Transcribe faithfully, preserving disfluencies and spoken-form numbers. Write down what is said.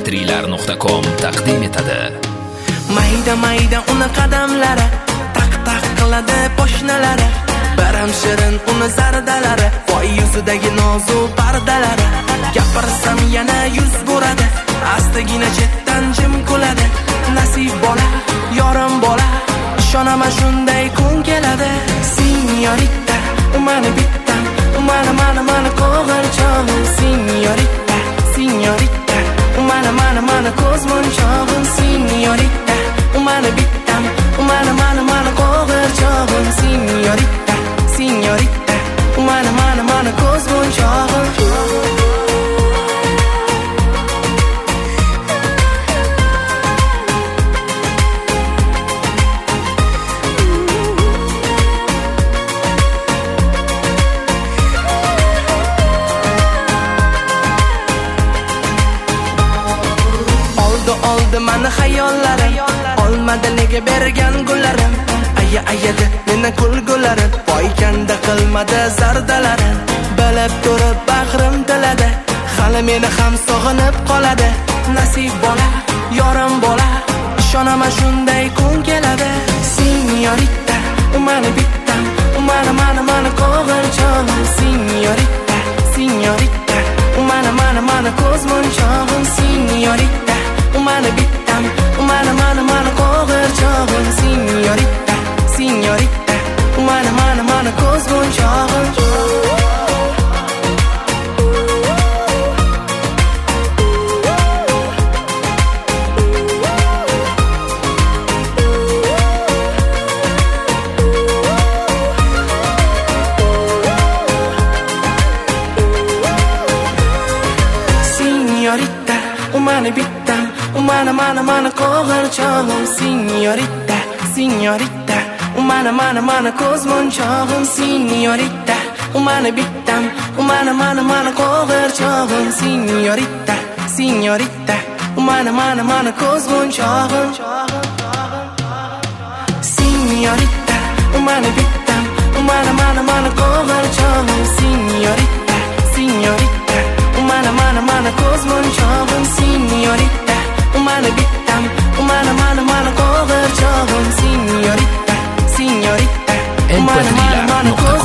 trilar nuqta com taqdim etadi. Mayda mayda uni qadamlari, taq taq qiladi poshnalari, baram shirin uni zardalari, voy yuzidagi nozik pardalari. Gapirsam yana yuz buradi, astagina chetdan jim kuladi. Nasib bola, yorim bola, ishonaman shunday kun keladi. Signorita, umani bittam, umani mana mana qo'g'irchog'im. Signorita, signorita, umani mana mana ko'z monchog'im. Signorita, umani bittam, umani mana mana qo'g'irchog'im. Signorita, signorita, umani mana mana ko'z monchog'im. Oldi mani xayollarim, olmadi nega bergan gullarim. Aya ayada meni kulgularim, poykanda qilmadi zardalarim. Bilib turib bag'rim tiladi, hali meni ham sog'inib qoladi. Nasib bola, yorim bola, ishonaman shunday kun keladi. Signorita, umani bittam, umani mana mana qo'g'irchog'im. Signorita, signorita, umani mana mana ko'z monchog'im. Signorita, umani bittam, umani mana mana qo'g'irchog'im. Signorita, signorita, umani mana mana ko'z monchog'im. Signorita, umani bittam, umani mana mana qo'g'irchog'im. Signorita, signorita, umani mana mana ko'z monchog'im. Signorita, umani bittam, umani mana mana qo'g'irchog'im. Signorita, signorita, umani mana mana ko'z monchog'im. Signorita, umani bittam, umani mana mana qo'g'irchog'im. Signorita, signorita, umani mana mana ko'z monchog'im. Signorita, umani bittam, umani mana mana qo'g'irchog'im. Signorita, signorita, umani mana mana ko'z